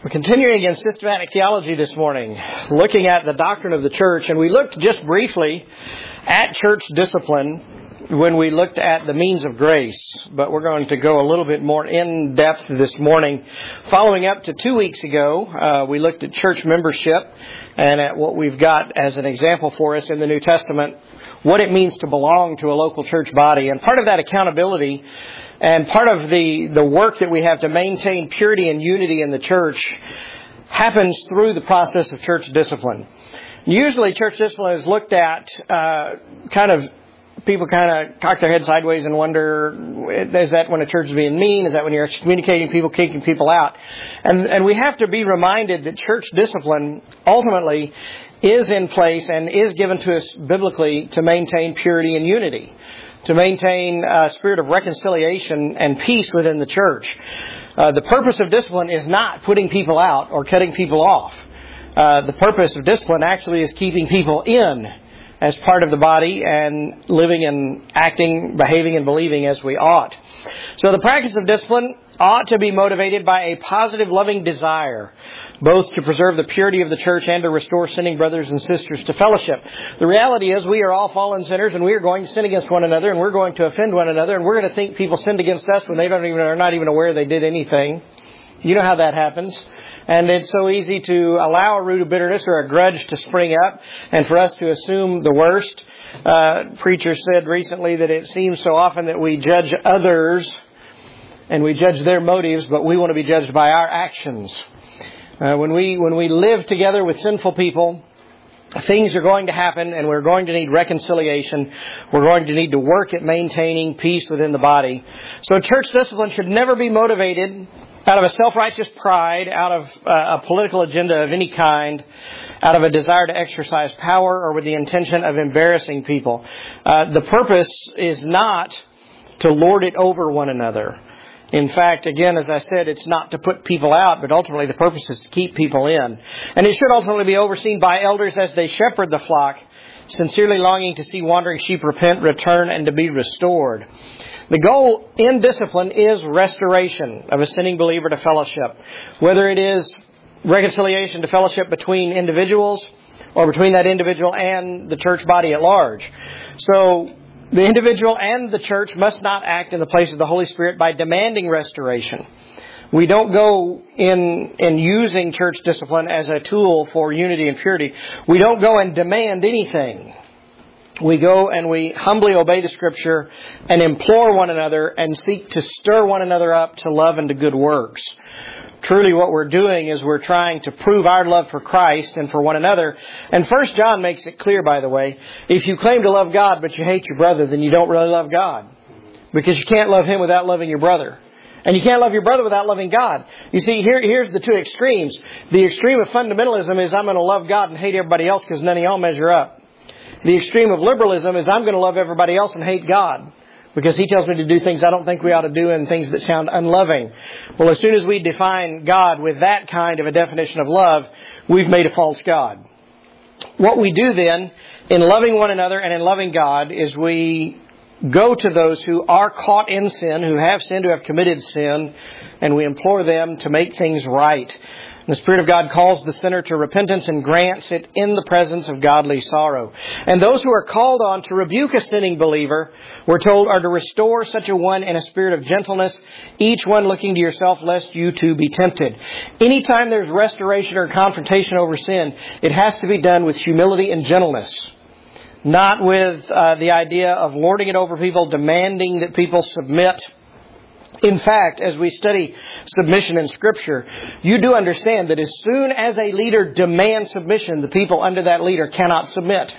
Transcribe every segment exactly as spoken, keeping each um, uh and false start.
We're continuing in systematic theology this morning, looking at the doctrine of the church, and we looked just briefly at church discipline when we looked at the means of grace, but we're going to go a little bit more in depth this morning. Following up to two weeks ago, uh, we looked at church membership and at what we've got as an example for us in the New Testament, what it means to belong to a local church body. And part of that accountability and part of the, the work that we have to maintain purity and unity in the church happens through the process of church discipline. Usually church discipline is looked at uh, kind of, people kind of cock their head sideways and wonder, is that when a church is being mean? Is that when you're excommunicating people, kicking people out? And, and we have to be reminded that church discipline ultimately is in place and is given to us biblically to maintain purity and unity, to maintain a spirit of reconciliation and peace within the church. Uh, the purpose of discipline is not putting people out or cutting people off. Uh, the purpose of discipline actually is keeping people in as part of the body and living and acting, behaving and believing as we ought. So the practice of discipline ought to be motivated by a positive, loving desire, both to preserve the purity of the church and to restore sinning brothers and sisters to fellowship. The reality is we are all fallen sinners, and we are going to sin against one another, and we're going to offend one another, and we're going to think people sinned against us when they don't even are not even aware they did anything. You know how that happens. And it's so easy to allow a root of bitterness or a grudge to spring up and for us to assume the worst. Uh, preacher said recently that it seems so often that we judge others and we judge their motives, but we want to be judged by our actions. Uh, when we when we live together with sinful people, things are going to happen, and we're going to need reconciliation. We're going to need to work at maintaining peace within the body. So church discipline should never be motivated out of a self-righteous pride, out of uh, a political agenda of any kind, out of a desire to exercise power, or with the intention of embarrassing people. Uh, the purpose is not to lord it over one another. In fact, again, as I said, it's not to put people out, but ultimately the purpose is to keep people in. And it should ultimately be overseen by elders as they shepherd the flock, sincerely longing to see wandering sheep repent, return, and to be restored. The goal in discipline is restoration of a sinning believer to fellowship, whether it is reconciliation to fellowship between individuals or between that individual and the church body at large. So the individual and the church must not act in the place of the Holy Spirit by demanding restoration. We don't go in in using church discipline as a tool for unity and purity. We don't go and demand anything. We go and we humbly obey the Scripture and implore one another and seek to stir one another up to love and to good works. Truly what we're doing is we're trying to prove our love for Christ and for one another. And First John makes it clear, by the way, if you claim to love God but you hate your brother, then you don't really love God. Because you can't love Him without loving your brother. And you can't love your brother without loving God. You see, here, here's the two extremes. The extreme of fundamentalism is I'm going to love God and hate everybody else because none of y'all measure up. The extreme of liberalism is I'm going to love everybody else and hate God because He tells me to do things I don't think we ought to do and things that sound unloving. Well, as soon as we define God with that kind of a definition of love, we've made a false God. What we do then in loving one another and in loving God is we go to those who are caught in sin, who have sinned, who have committed sin, and we implore them to make things right. The Spirit of God calls the sinner to repentance and grants it in the presence of godly sorrow. And those who are called on to rebuke a sinning believer, we're told, are to restore such a one in a spirit of gentleness, each one looking to yourself lest you too be tempted. Anytime there's restoration or confrontation over sin, it has to be done with humility and gentleness. Not with uh, the idea of lording it over people, demanding that people submit. In fact, as we study submission in Scripture, you do understand that as soon as a leader demands submission, the people under that leader cannot submit.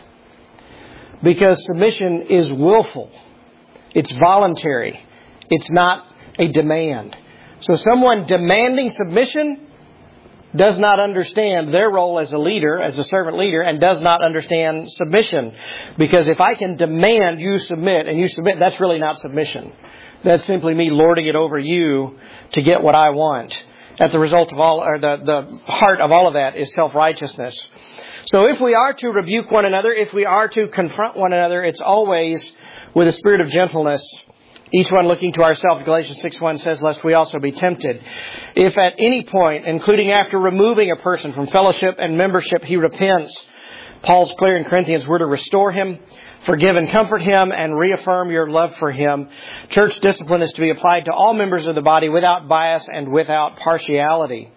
Because submission is willful. It's voluntary. It's not a demand. So someone demanding submission does not understand their role as a leader, as a servant leader, and does not understand submission. Because if I can demand you submit and you submit, that's really not submission. That's simply me lording it over you to get what I want. At the result of all, or the, the heart of all of that is self-righteousness. So if we are to rebuke one another, if we are to confront one another, it's always with a spirit of gentleness Each one looking to ourselves, Galatians six one says, lest we also be tempted. If at any point, including after removing a person from fellowship and membership, he repents, Paul's clear in Corinthians, we're to restore him, forgive and comfort him, and reaffirm your love for him. Church discipline is to be applied to all members of the body without bias and without partiality.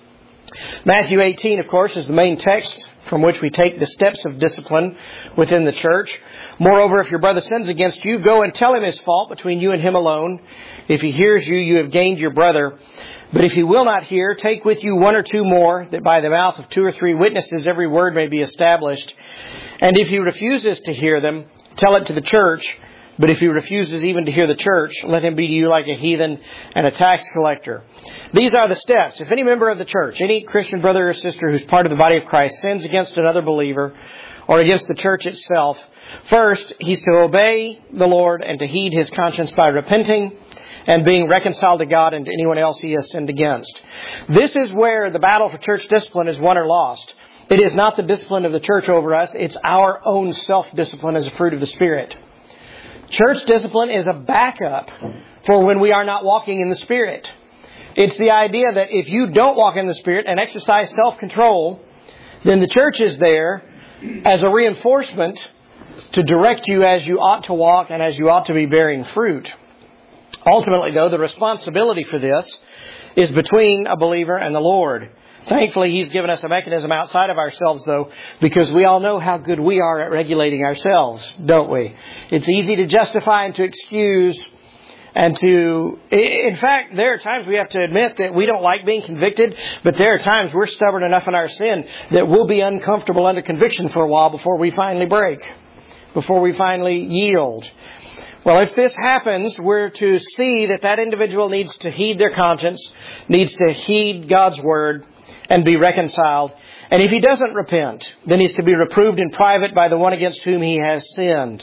Matthew eighteen, of course, is the main text from which we take the steps of discipline within the church. Moreover, if your brother sins against you, go and tell him his fault between you and him alone. If he hears you, you have gained your brother. But if he will not hear, take with you one or two more, that by the mouth of two or three witnesses every word may be established. And if he refuses to hear them, tell it to the church. But if he refuses even to hear the church, let him be to you like a heathen and a tax collector. These are the steps. If any member of the church, any Christian brother or sister who's part of the body of Christ, sins against another believer or against the church itself, first, he's to obey the Lord and to heed his conscience by repenting and being reconciled to God and to anyone else he has sinned against. This is where the battle for church discipline is won or lost. It is not the discipline of the church over us. It's our own self-discipline as a fruit of the Spirit. Church discipline is a backup for when we are not walking in the Spirit. It's the idea that if you don't walk in the Spirit and exercise self-control, then the church is there as a reinforcement to direct you as you ought to walk and as you ought to be bearing fruit. Ultimately, though, the responsibility for this is between a believer and the Lord. Thankfully, He's given us a mechanism outside of ourselves, though, because we all know how good we are at regulating ourselves, don't we? It's easy to justify and to excuse and to... In fact, there are times we have to admit that we don't like being convicted, but there are times we're stubborn enough in our sin that we'll be uncomfortable under conviction for a while before we finally break, before we finally yield. Well, if this happens, we're to see that that individual needs to heed their conscience, needs to heed God's Word, and be reconciled. And if he doesn't repent, then he's to be reproved in private by the one against whom he has sinned.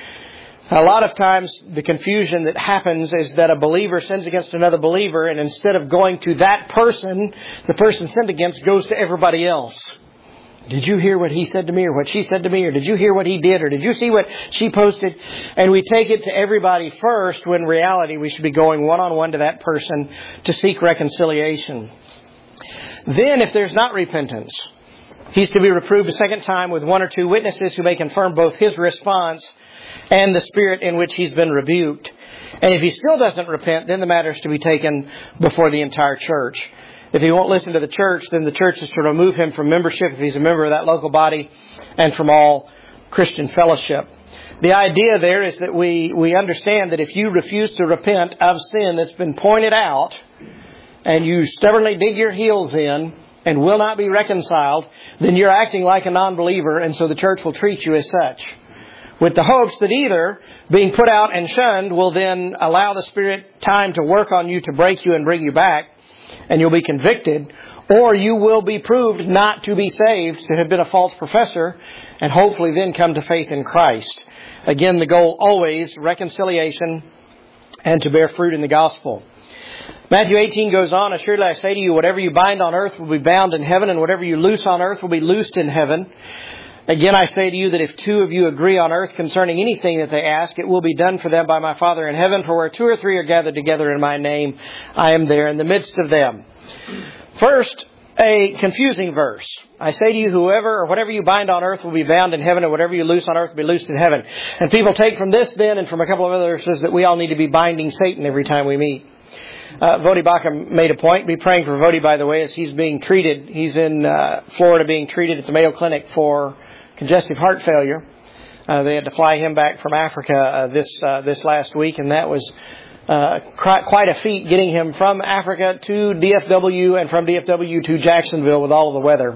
A lot of times the confusion that happens is that a believer sins against another believer, and instead of going to that person, the person sinned against goes to everybody else. Did you hear what he said to me, or what she said to me, or did you hear what he did, or did you see what she posted? And we take it to everybody first, when in reality we should be going one-on-one to that person to seek reconciliation. Then, if there's not repentance, he's to be reproved a second time with one or two witnesses who may confirm both his response and the spirit in which he's been rebuked. And if he still doesn't repent, then the matter is to be taken before the entire church. If he won't listen to the church, then the church is to remove him from membership if he's a member of that local body and from all Christian fellowship. The idea there is that we, we understand that if you refuse to repent of sin that's been pointed out, and you stubbornly dig your heels in and will not be reconciled, then you're acting like a non-believer, and so the church will treat you as such, with the hopes that either being put out and shunned will then allow the Spirit time to work on you to break you and bring you back, and you'll be convicted, or you will be proved not to be saved, to have been a false professor, and hopefully then come to faith in Christ. Again, the goal always, reconciliation and to bear fruit in the gospel. Matthew eighteen goes on, assuredly I say to you, whatever you bind on earth will be bound in heaven, and whatever you loose on earth will be loosed in heaven. Again, I say to you that if two of you agree on earth concerning anything that they ask, it will be done for them by my Father in heaven. For where two or three are gathered together in my name, I am there in the midst of them. First, a confusing verse. I say to you, whoever or whatever you bind on earth will be bound in heaven, and whatever you loose on earth will be loosed in heaven. And people take from this then, and from a couple of other verses, that we all need to be binding Satan every time we meet. Uh, Vodi Baca made a point. Be praying for Vodi, by the way, as he's being treated. He's in uh, Florida being treated at the Mayo Clinic for congestive heart failure. Uh, they had to fly him back from Africa uh, this uh, this last week, and that was uh, quite a feat, getting him from Africa to D F W and from D F W to Jacksonville with all of the weather.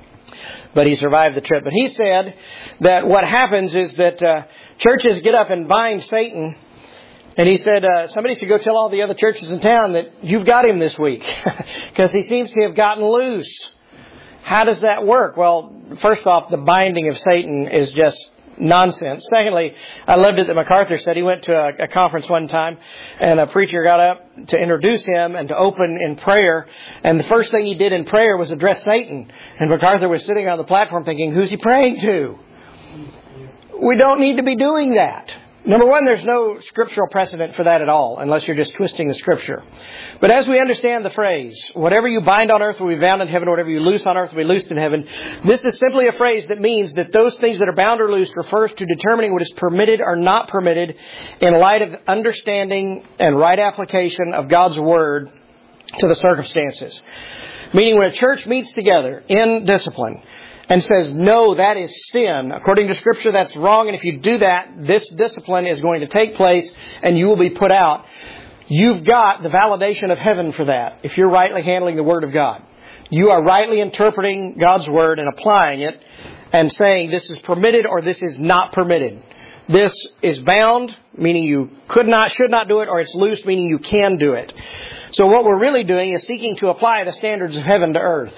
But he survived the trip. But he said that what happens is that uh, churches get up and bind Satan. And he said, uh, somebody should go tell all the other churches in town that you've got him this week, because he seems to have gotten loose. How does that work? Well, first off, the binding of Satan is just nonsense. Secondly, I loved it that MacArthur said he went to a, a conference one time, and a preacher got up to introduce him and to open in prayer. And the first thing he did in prayer was address Satan. And MacArthur was sitting on the platform thinking, who's he praying to? We don't need to be doing that. Number one, there's no scriptural precedent for that at all, unless you're just twisting the Scripture. But as we understand the phrase, whatever you bind on earth will be bound in heaven, whatever you loose on earth will be loosed in heaven, this is simply a phrase that means that those things that are bound or loosed refers to determining what is permitted or not permitted in light of understanding and right application of God's Word to the circumstances. Meaning when a church meets together in discipline and says, no, that is sin. According to Scripture, that's wrong. And if you do that, this discipline is going to take place and you will be put out. You've got the validation of heaven for that if you're rightly handling the Word of God. You are rightly interpreting God's Word and applying it and saying this is permitted or this is not permitted. This is bound, meaning you could not, should not do it, or it's loose, meaning you can do it. So what we're really doing is seeking to apply the standards of heaven to earth.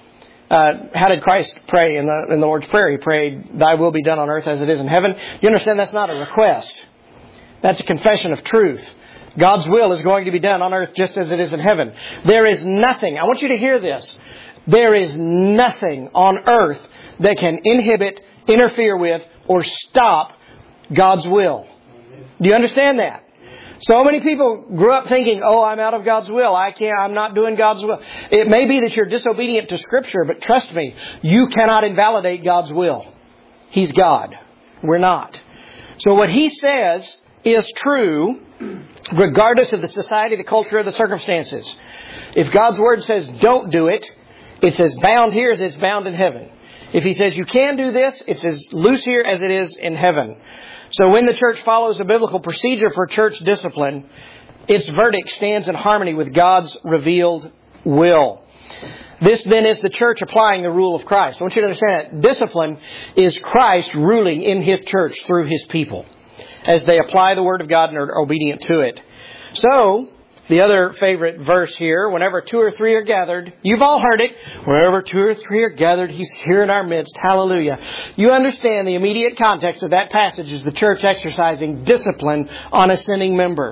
Uh, how did Christ pray in the, in the Lord's Prayer? He prayed, Thy will be done on earth as it is in heaven. You understand that's not a request. That's a confession of truth. God's will is going to be done on earth just as it is in heaven. There is nothing, I want you to hear this, there is nothing on earth that can inhibit, interfere with, or stop God's will. Do you understand that? So many people grew up thinking, oh, I'm out of God's will. I can't, I'm not doing God's will. It may be that you're disobedient to Scripture, but trust me, you cannot invalidate God's will. He's God. We're not. So what He says is true, regardless of the society, the culture, or the circumstances. If God's Word says don't do it, it's as bound here as it's bound in heaven. If He says you can do this, it's as loose here as it is in heaven. So when the church follows a biblical procedure for church discipline, its verdict stands in harmony with God's revealed will. This then is the church applying the rule of Christ. I want you to understand that discipline is Christ ruling in His church through His people as they apply the Word of God and are obedient to it. So, the other favorite verse here, whenever two or three are gathered, you've all heard it, wherever two or three are gathered, He's here in our midst. Hallelujah. You understand the immediate context of that passage is the church exercising discipline on a sinning member.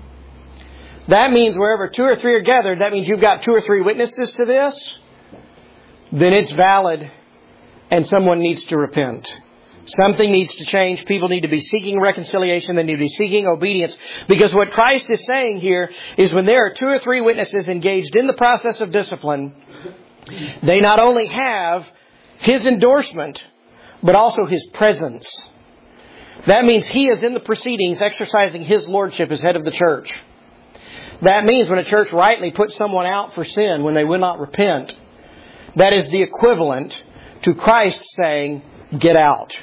That means wherever two or three are gathered, that means you've got two or three witnesses to this, then it's valid and someone needs to repent. Something needs to change. People need to be seeking reconciliation. They need to be seeking obedience. Because what Christ is saying here is when there are two or three witnesses engaged in the process of discipline, they not only have His endorsement, but also His presence. That means He is in the proceedings exercising His lordship as head of the church. That means when a church rightly puts someone out for sin when they will not repent, that is the equivalent to Christ saying, get out.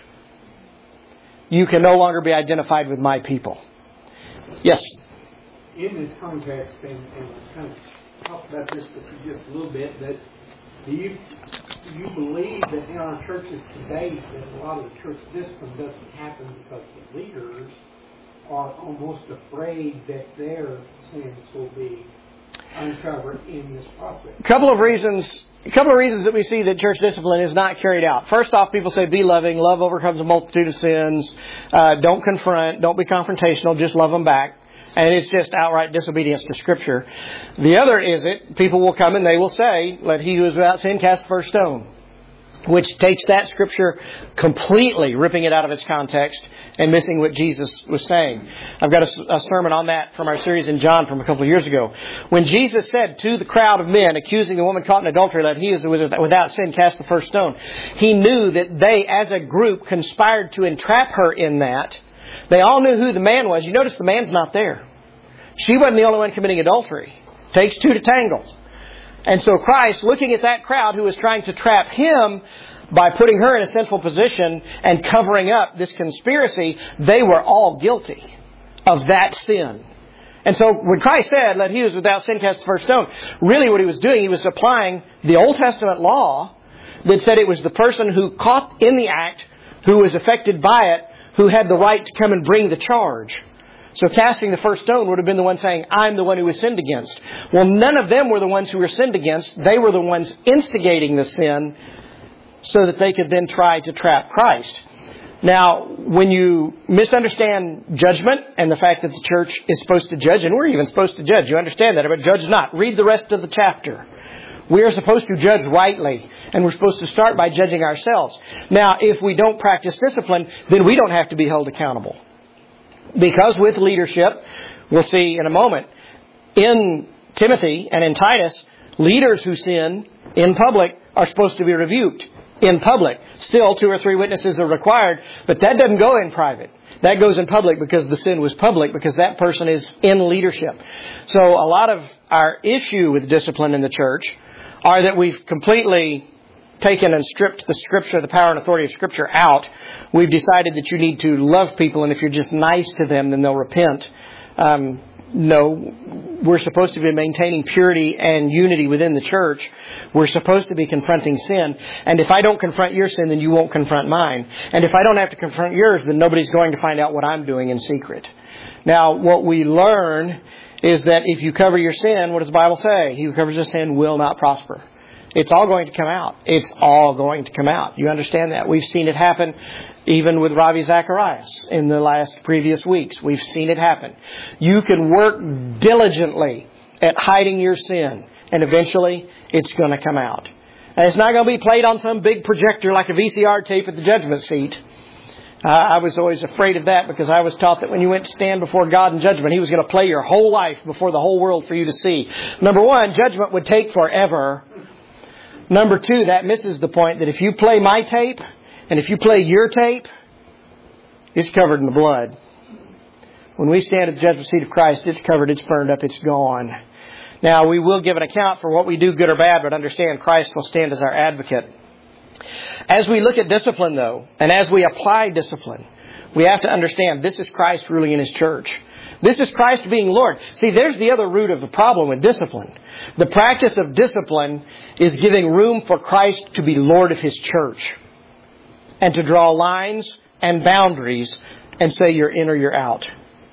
You can no longer be identified with my people. Yes? In this context, and, and we've kind of talked about this with you just a little bit, but do you, do you believe that in our churches today that a lot of the church discipline doesn't happen because the leaders are almost afraid that their sins will be uncovered in this process? A couple of reasons... A couple of reasons that we see that church discipline is not carried out. First off, people say, be loving. Love overcomes a multitude of sins. Uh, don't confront. Don't be confrontational. Just love them back. And it's just outright disobedience to Scripture. The other is it, people will come and they will say, let he who is without sin cast the first stone. Which takes that Scripture completely, ripping it out of its context and missing what Jesus was saying. I've got a, a sermon on that from our series in John from a couple of years ago. When Jesus said to the crowd of men accusing the woman caught in adultery that he is without sin cast the first stone, He knew that they as a group conspired to entrap her in that. They all knew who the man was. You notice the man's not there. She wasn't the only one committing adultery. Takes two to tangle. And so Christ, looking at that crowd who was trying to trap Him by putting her in a sinful position and covering up this conspiracy, they were all guilty of that sin. And so when Christ said, let he who is without sin cast the first stone, really what He was doing, He was applying the Old Testament law that said it was the person who caught in the act, who was affected by it, who had the right to come and bring the charge. So casting the first stone would have been the one saying, I'm the one who was sinned against. Well, none of them were the ones who were sinned against. They were the ones instigating the sin so that they could then try to trap Christ. Now, when you misunderstand judgment and the fact that the church is supposed to judge, and we're even supposed to judge, you understand that, but judge not. Read the rest of the chapter. We are supposed to judge rightly, and we're supposed to start by judging ourselves. Now, if we don't practice discipline, then we don't have to be held accountable. Because with leadership, we'll see in a moment, in Timothy and in Titus, leaders who sin in public are supposed to be rebuked in public. Still, two or three witnesses are required, but that doesn't go in private. That goes in public because the sin was public, because that person is in leadership. So a lot of our issue with discipline in the church are that we've completely taken and stripped the Scripture, the power and authority of Scripture out. We've decided that you need to love people, and if you're just nice to them, then they'll repent. Um, no, we're supposed to be maintaining purity and unity within the church. We're supposed to be confronting sin. And if I don't confront your sin, then you won't confront mine. And if I don't have to confront yours, then nobody's going to find out what I'm doing in secret. Now, what we learn is that if you cover your sin, what does the Bible say? He who covers his sin will not prosper. It's all going to come out. It's all going to come out. You understand that? We've seen it happen even with Ravi Zacharias in the last previous weeks. We've seen it happen. You can work diligently at hiding your sin, and eventually it's going to come out. And it's not going to be played on some big projector like a V C R tape at the judgment seat. Uh, I was always afraid of that because I was taught that when you went to stand before God in judgment, He was going to play your whole life before the whole world for you to see. Number one, judgment would take forever. Number two, that misses the point that if you play my tape and if you play your tape, it's covered in the blood. When we stand at the judgment seat of Christ, it's covered, it's burned up, it's gone. Now, we will give an account for what we do, good or bad, but understand Christ will stand as our advocate. As we look at discipline, though, and as we apply discipline, we have to understand this is Christ ruling in His church. This is Christ being Lord. See, there's the other root of the problem with discipline. The practice of discipline is giving room for Christ to be Lord of His church and to draw lines and boundaries and say you're in or you're out.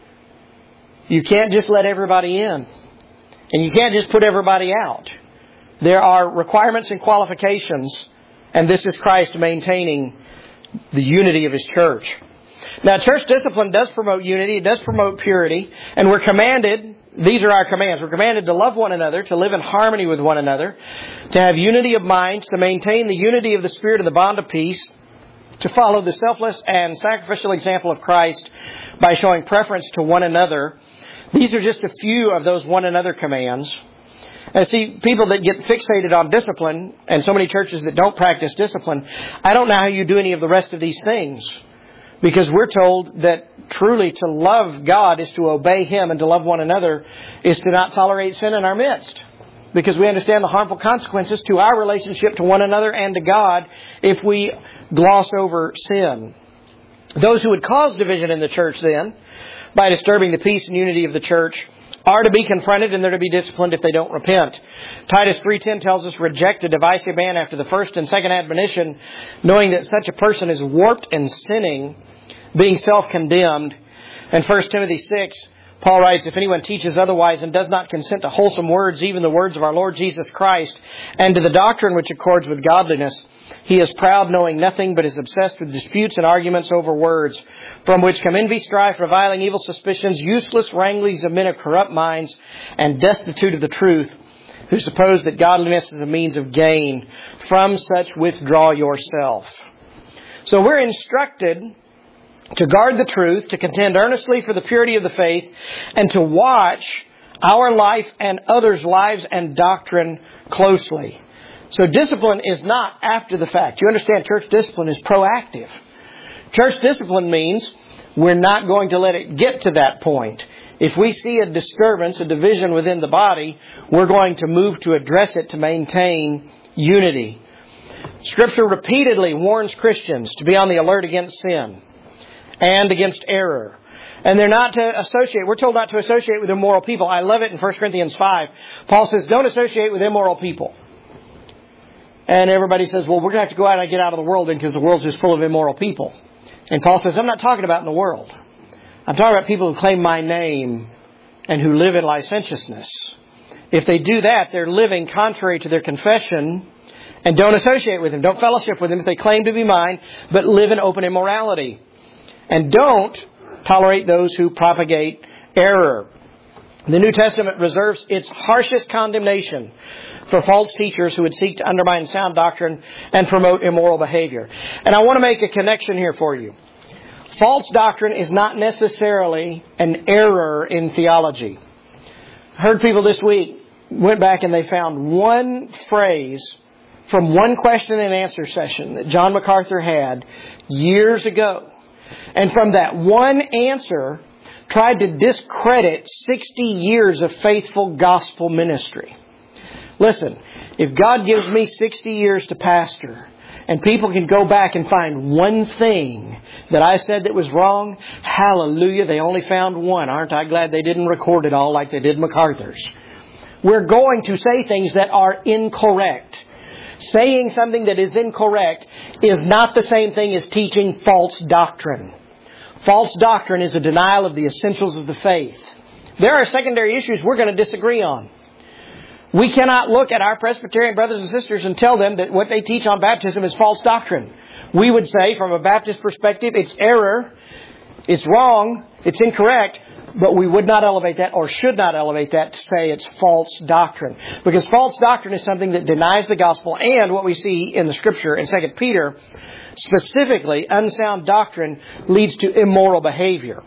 You can't just let everybody in, and you can't just put everybody out. There are requirements and qualifications, and this is Christ maintaining the unity of His church. Now, church discipline does promote unity. It does promote purity. And we're commanded, these are our commands, we're commanded to love one another, to live in harmony with one another, to have unity of mind, to maintain the unity of the Spirit and the bond of peace, to follow the selfless and sacrificial example of Christ by showing preference to one another. These are just a few of those one another commands. And see, people that get fixated on discipline, and so many churches that don't practice discipline, I don't know how you do any of the rest of these things. Because we're told that truly to love God is to obey Him, and to love one another is to not tolerate sin in our midst. Because we understand the harmful consequences to our relationship to one another and to God if we gloss over sin. Those who would cause division in the church then, by disturbing the peace and unity of the church, are to be confronted, and they're to be disciplined if they don't repent. Titus three ten tells us, reject a divisive man after the first and second admonition, knowing that such a person is warped and sinning, being self-condemned. And First Timothy six, Paul writes, if anyone teaches otherwise and does not consent to wholesome words, even the words of our Lord Jesus Christ, and to the doctrine which accords with godliness, he is proud, knowing nothing, but is obsessed with disputes and arguments over words, from which come envy, strife, reviling, evil suspicions, useless wranglings of men of corrupt minds, and destitute of the truth, who suppose that godliness is a means of gain. From such withdraw yourself. So we're instructed to guard the truth, to contend earnestly for the purity of the faith, and to watch our life and others' lives and doctrine closely. So discipline is not after the fact. You understand, church discipline is proactive. Church discipline means we're not going to let it get to that point. If we see a disturbance, a division within the body, we're going to move to address it to maintain unity. Scripture repeatedly warns Christians to be on the alert against sin and against error. And they're not to associate. We're told not to associate with immoral people. I love it in First Corinthians five. Paul says, don't associate with immoral people. And everybody says, well, we're going to have to go out and get out of the world then because the world's just full of immoral people. And Paul says, I'm not talking about in the world. I'm talking about people who claim my name and who live in licentiousness. If they do that, they're living contrary to their confession, and don't associate with them. Don't fellowship with them if they claim to be mine, but live in open immorality. And don't tolerate those who propagate error. The New Testament reserves its harshest condemnation for false teachers who would seek to undermine sound doctrine and promote immoral behavior. And I want to make a connection here for you. false doctrine is not necessarily an error in theology. I heard people this week went back and they found one phrase from one question and answer session that John MacArthur had years ago. And from that one answer, tried to discredit sixty years of faithful gospel ministry. Listen, if God gives me sixty years to pastor, and people can go back and find one thing that I said that was wrong, hallelujah, they only found one. Aren't I glad they didn't record it all like they did MacArthur's? We're going to say things that are incorrect. Saying something that is incorrect is not the same thing as teaching false doctrine. False doctrine is a denial of the essentials of the faith. There are secondary issues we're going to disagree on. We cannot look at our Presbyterian brothers and sisters and tell them that what they teach on baptism is false doctrine. We would say, from a Baptist perspective, it's error, it's wrong, it's incorrect, but we would not elevate that or should not elevate that to say it's false doctrine. Because false doctrine is something that denies the gospel, and what we see in the Scripture in Second Peter, specifically, unsound doctrine leads to immoral behavior.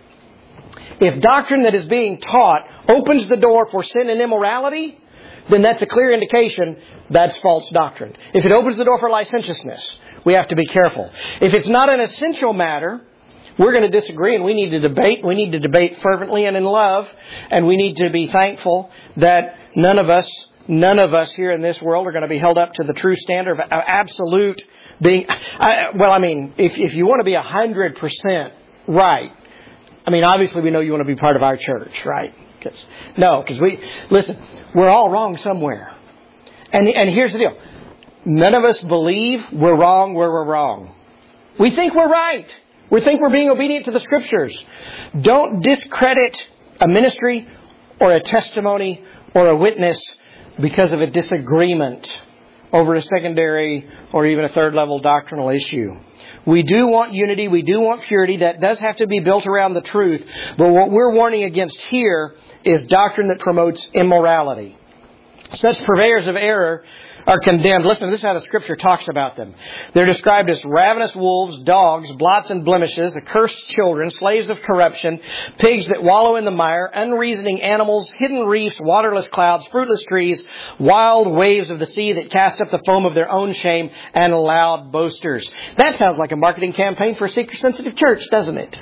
If doctrine that is being taught opens the door for sin and immorality, then that's a clear indication that's false doctrine. If it opens the door for licentiousness, we have to be careful. If it's not an essential matter, we're going to disagree and we need to debate. We need to debate fervently and in love. And we need to be thankful that none of us, none of us here in this world are going to be held up to the true standard of absolute being. I, well, I mean, if, if you want to be a hundred percent right, I mean, obviously we know you want to be part of our church, right? Cause, no, because we, listen, we're all wrong somewhere. And, and here's the deal. None of us believe we're wrong where we're wrong. We think we're right. We think we're being obedient to the Scriptures. Don't discredit a ministry or a testimony or a witness because of a disagreement over a secondary or even a third level doctrinal issue. We do want unity. We do want purity. That does have to be built around the truth. But what we're warning against here is doctrine that promotes immorality. Such purveyors of error are condemned. Listen, this is how the Scripture talks about them. They're described as ravenous wolves, dogs, blots and blemishes, accursed children, slaves of corruption, pigs that wallow in the mire, unreasoning animals, hidden reefs, waterless clouds, fruitless trees, wild waves of the sea that cast up the foam of their own shame, and loud boasters. That sounds like a marketing campaign for a seeker-sensitive church, doesn't it?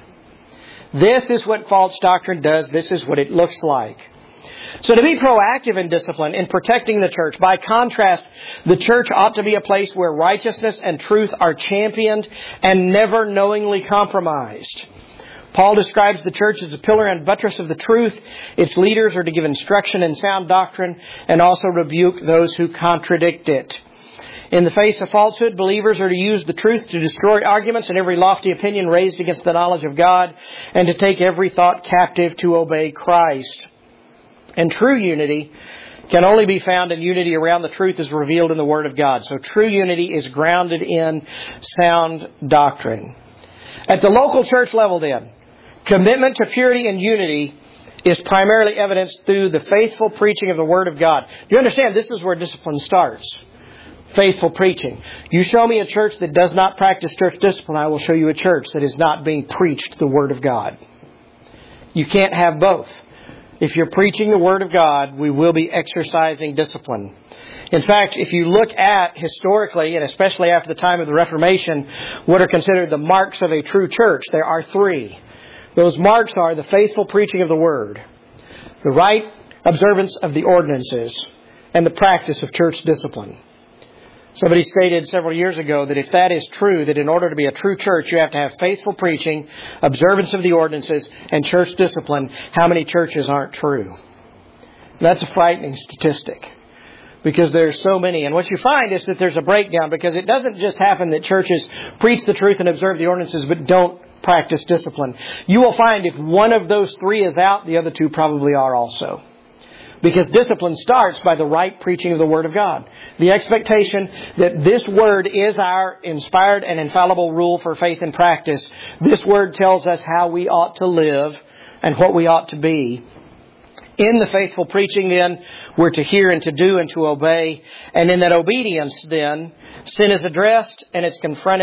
This is what false doctrine does. This is what it looks like. So to be proactive in discipline, in protecting the church, by contrast, the church ought to be a place where righteousness and truth are championed and never knowingly compromised. Paul describes the church as a pillar and buttress of the truth. Its leaders are to give instruction in sound doctrine and also rebuke those who contradict it. In the face of falsehood, believers are to use the truth to destroy arguments and every lofty opinion raised against the knowledge of God, and to take every thought captive to obey Christ. And true unity can only be found in unity around the truth as revealed in the Word of God. So true unity is grounded in sound doctrine. At the local church level then, commitment to purity and unity is primarily evidenced through the faithful preaching of the Word of God. You understand, this is where discipline starts. Faithful preaching. You show me a church that does not practice church discipline, I will show you a church that is not being preached the Word of God. You can't have both. If you're preaching the Word of God, we will be exercising discipline. In fact, if you look at historically, and especially after the time of the Reformation, what are considered the marks of a true church, there are three. Those marks are the faithful preaching of the Word, the right observance of the ordinances, and the practice of church discipline. Somebody stated several years ago that if that is true, that in order to be a true church, you have to have faithful preaching, observance of the ordinances, and church discipline. How many churches aren't true? That's a frightening statistic, because there's so many. And what you find is that there's a breakdown, because it doesn't just happen that churches preach the truth and observe the ordinances, but don't practice discipline. You will find if one of those three is out, the other two probably are also. Because discipline starts by the right preaching of the Word of God. The expectation that this Word is our inspired and infallible rule for faith and practice. This Word tells us how we ought to live and what we ought to be. In the faithful preaching, then, we're to hear and to do and to obey. And in that obedience, then, sin is addressed and it's confronted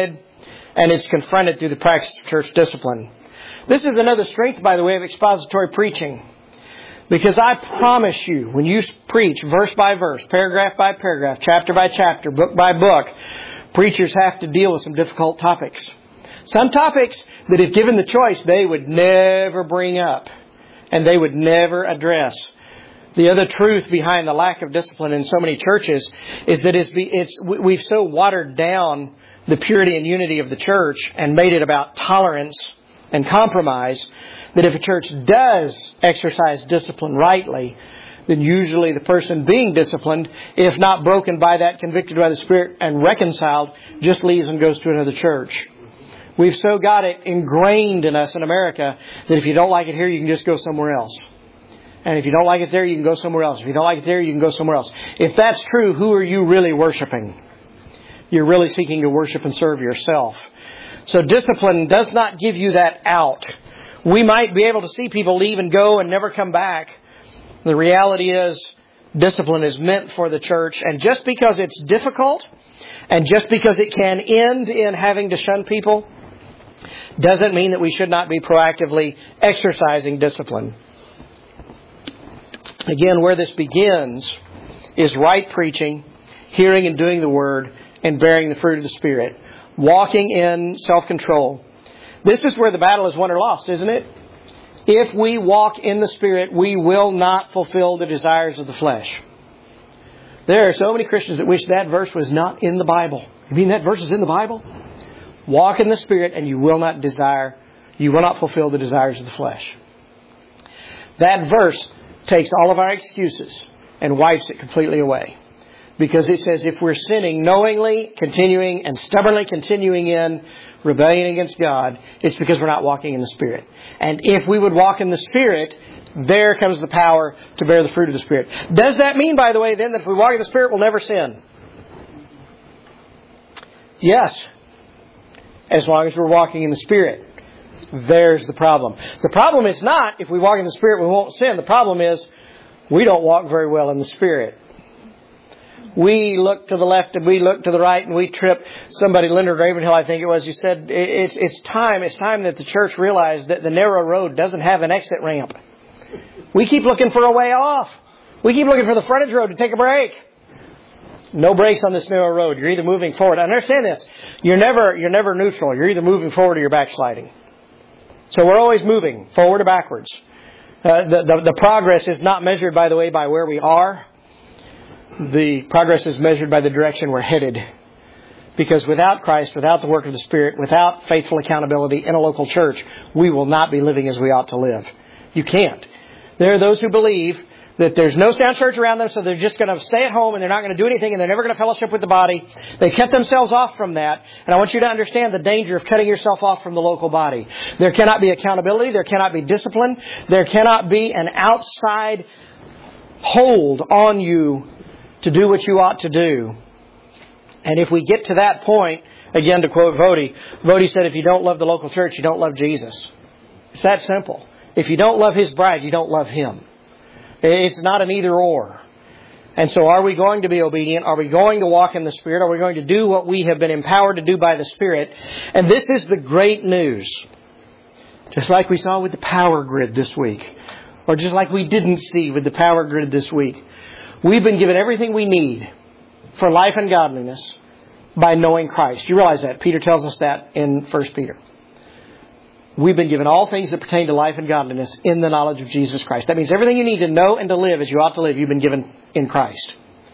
And it's confronted through the practice of church discipline. This is another strength, by the way, of expository preaching. Because I promise you, when you preach verse by verse, paragraph by paragraph, chapter by chapter, book by book, preachers have to deal with some difficult topics. Some topics that if given the choice, they would never bring up. And they would never address. The other truth behind the lack of discipline in so many churches is that it's, it's we've so watered down the purity and unity of the church and made it about tolerance and compromise that if a church does exercise discipline rightly, then usually the person being disciplined, if not broken by that, convicted by the Spirit and reconciled, just leaves and goes to another church. We've so got it ingrained in us in America that if you don't like it here, you can just go somewhere else. And if you don't like it there, you can go somewhere else. If you don't like it there, you can go somewhere else. If that's true, who are you really worshiping? You're really seeking to worship and serve yourself. So discipline does not give you that out. We might be able to see people leave and go and never come back. The reality is, discipline is meant for the church. And just because it's difficult, and just because it can end in having to shun people, doesn't mean that we should not be proactively exercising discipline. Again, where this begins is right preaching, hearing and doing the Word, and bearing the fruit of the Spirit. Walking in self-control. This is where the battle is won or lost, isn't it? If we walk in the Spirit, we will not fulfill the desires of the flesh. There are so many Christians that wish that verse was not in the Bible. You mean that verse is in the Bible? Walk in the Spirit and you will not desire, you will not fulfill the desires of the flesh. That verse takes all of our excuses and wipes it completely away. Because it says if we're sinning knowingly, continuing, and stubbornly continuing in rebellion against God, it's because we're not walking in the Spirit. And if we would walk in the Spirit, there comes the power to bear the fruit of the Spirit. Does that mean, by the way, then, that if we walk in the Spirit, we'll never sin? Yes. As long as we're walking in the Spirit. There's the problem. The problem is not if we walk in the Spirit, we won't sin. The problem is we don't walk very well in the Spirit. We look to the left and we look to the right and we trip. Somebody, Leonard Ravenhill, I think it was, you said, it's, it's time, it's time that the church realized that the narrow road doesn't have an exit ramp. We keep looking for a way off. We keep looking for the frontage road to take a break. No brakes on this narrow road. You're either moving forward. Understand this. You're never, you're never neutral. You're either moving forward or you're backsliding. So we're always moving forward or backwards. Uh, the, the, the progress is not measured, by the way, by where we are. The progress is measured by the direction we're headed. Because without Christ, without the work of the Spirit, without faithful accountability in a local church, we will not be living as we ought to live. You can't. There are those who believe that there's no sound church around them, so they're just going to stay at home and they're not going to do anything and they're never going to fellowship with the body. They cut themselves off from that. And I want you to understand the danger of cutting yourself off from the local body. There cannot be accountability. There cannot be discipline. There cannot be an outside hold on you to do what you ought to do. And if we get to that point, again to quote Vody, Vody said, if you don't love the local church, you don't love Jesus. It's that simple. If you don't love His bride, you don't love Him. It's not an either or. And so are we going to be obedient? Are we going to walk in the Spirit? Are we going to do what we have been empowered to do by the Spirit? And this is the great news. Just like we saw with the power grid this week. Or just like we didn't see with the power grid this week. We've been given everything we need for life and godliness by knowing Christ. You realize that. Peter tells us that in First Peter. We've been given all things that pertain to life and godliness in the knowledge of Jesus Christ. That means everything you need to know and to live as you ought to live, you've been given in Christ.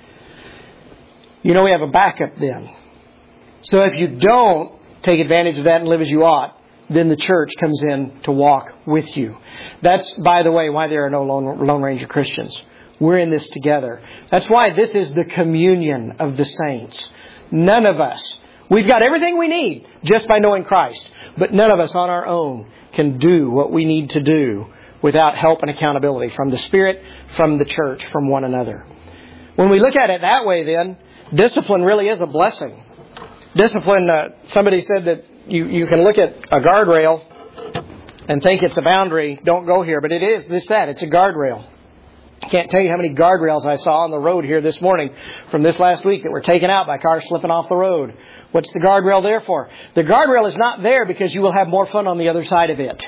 You know, we have a backup then. So if you don't take advantage of that and live as you ought, then the church comes in to walk with you. That's, by the way, why there are no Lone, Lone Ranger Christians. We're in this together. That's why this is the communion of the saints. None of us. We've got everything we need just by knowing Christ. But none of us on our own can do what we need to do without help and accountability from the Spirit, from the church, from one another. When we look at it that way then, discipline really is a blessing. Discipline, uh, somebody said that you, you can look at a guardrail and think it's a boundary, don't go here. But it is this, that. It's a guardrail. Can't tell you how many guardrails I saw on the road here this morning from this last week that were taken out by cars slipping off the road. What's the guardrail there for? The guardrail is not there because you will have more fun on the other side of it.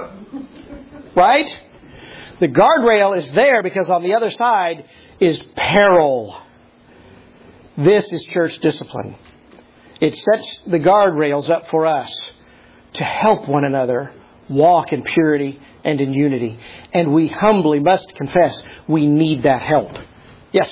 Right? The guardrail is there because on the other side is peril. This is church discipline. It sets the guardrails up for us to help one another walk in purity and in unity. And we humbly must confess we need that help. Yes?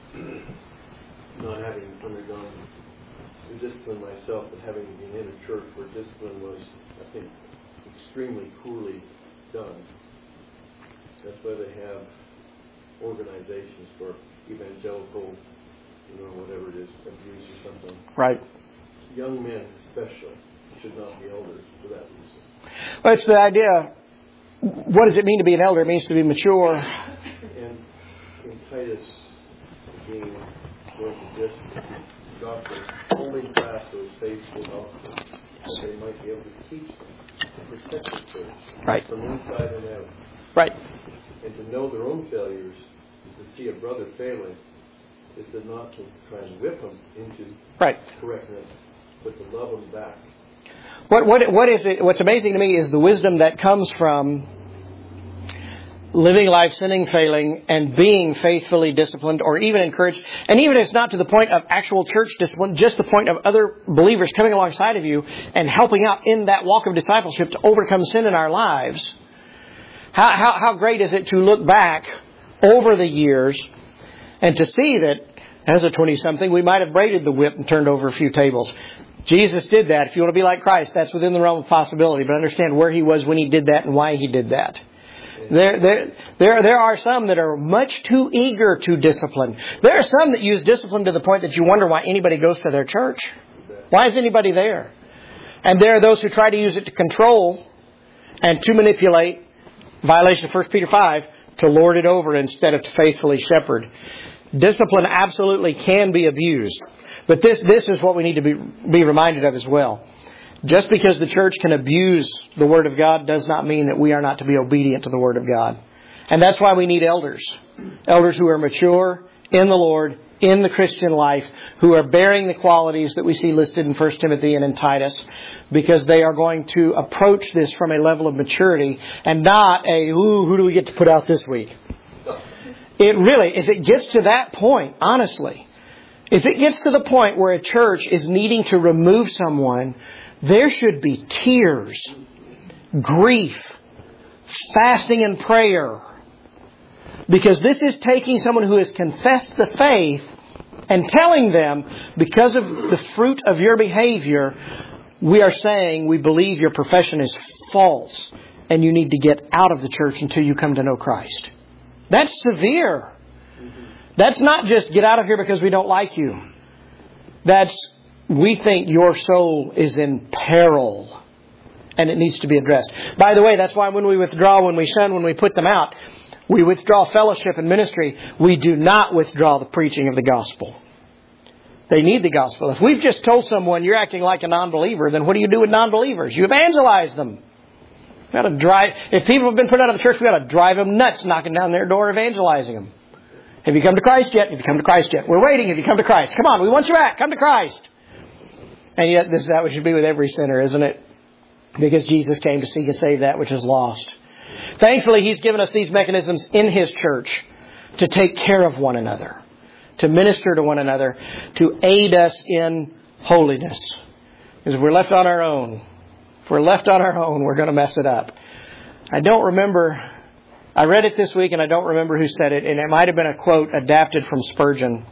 Not having undergone the discipline myself, but having been in a church where discipline was, I think, extremely poorly done. That's why they have organizations for evangelical, you know, whatever it is, abuse or something. Right. Young men especially should not be elders for that reason. Well, it's the idea, what does it mean to be an elder? It means to be mature. And in Titus, being going to this doctrine, holding fast those faithful doctrines, that they might be able to teach them and protect the church Right. from inside and out. Right. And to know their own failures is to see a brother failing, is to not to try and whip them into Right. correctness, but to love them back. What what what is it? What's amazing to me is the wisdom that comes from living life, sinning, failing, and being faithfully disciplined, or even encouraged. And even if it's not to the point of actual church discipline, just the point of other believers coming alongside of you and helping out in that walk of discipleship to overcome sin in our lives. How how, how great is it to look back over the years and to see that as a twenty-something, we might have braided the whip and turned over a few tables. Jesus did that. If you want to be like Christ, that's within the realm of possibility. But understand where He was when He did that and why He did that. There, there, there, there are some that are much too eager to discipline. There are some that use discipline to the point that you wonder why anybody goes to their church. Why is anybody there? And there are those who try to use it to control and to manipulate, violation of First Peter five, to lord it over instead of to faithfully shepherd. Discipline absolutely can be abused. But this this is what we need to be be reminded of as well. Just because the church can abuse the Word of God does not mean that we are not to be obedient to the Word of God. And that's why we need elders. Elders who are mature in the Lord, in the Christian life, who are bearing the qualities that we see listed in First Timothy and in Titus, because they are going to approach this from a level of maturity and not a, ooh, who do we get to put out this week? It really, if it gets to that point, honestly, if it gets to the point where a church is needing to remove someone, there should be tears, grief, fasting and prayer. Because this is taking someone who has confessed the faith and telling them, because of the fruit of your behavior, we are saying we believe your profession is false and you need to get out of the church until you come to know Christ. That's severe. That's not just get out of here because we don't like you. That's, we think your soul is in peril and it needs to be addressed. By the way, that's why when we withdraw, when we shun, when we put them out, we withdraw fellowship and ministry. We do not withdraw the preaching of the gospel. They need the gospel. If we've just told someone you're acting like a non-believer, then what do you do with non-believers? You evangelize them. We got to drive. If people have been put out of the church, we got to drive them nuts, knocking down their door, evangelizing them. Have you come to Christ yet? Have you come to Christ yet? We're waiting. Have you come to Christ? Come on, we want you back. Come to Christ. And yet, this is how it should be with every sinner, isn't it? Because Jesus came to seek and save that which is lost. Thankfully, He's given us these mechanisms in His church to take care of one another, to minister to one another, to aid us in holiness. Because if we're left on our own, if we're left on our own, we're going to mess it up. I don't remember, I read it this week and I don't remember who said it, and it might have been a quote adapted from Spurgeon.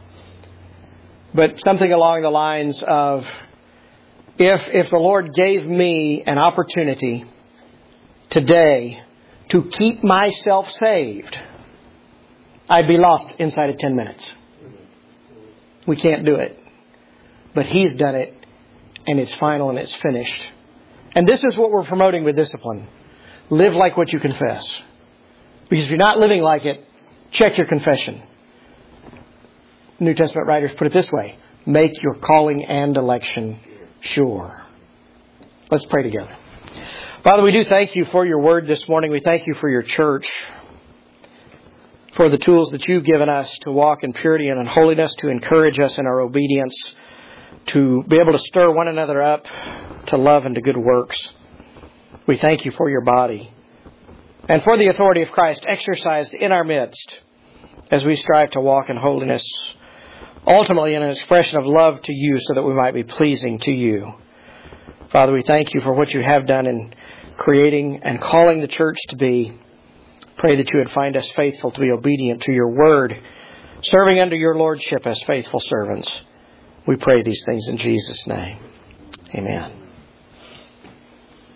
But something along the lines of, if, if the Lord gave me an opportunity today to keep myself saved, I'd be lost inside of ten minutes. We can't do it. But He's done it, and it's final and it's finished. And this is what we're promoting with discipline. Live like what you confess. Because if you're not living like it, check your confession. New Testament writers put it this way: make your calling and election sure. Let's pray together. Father, we do thank You for Your word this morning. We thank You for Your church. for the tools that you've given us to walk in purity and in holiness, to encourage us in our obedience, to be able to stir one another up to love and to good works. We thank you for your body and for the authority of Christ exercised in our midst as we strive to walk in holiness, ultimately in an expression of love to you so that we might be pleasing to you. Father, we thank you for what you have done in creating and calling the church to be. Pray that you would find us faithful to be obedient to your word, serving under your lordship as faithful servants. We pray these things in Jesus' name. Amen.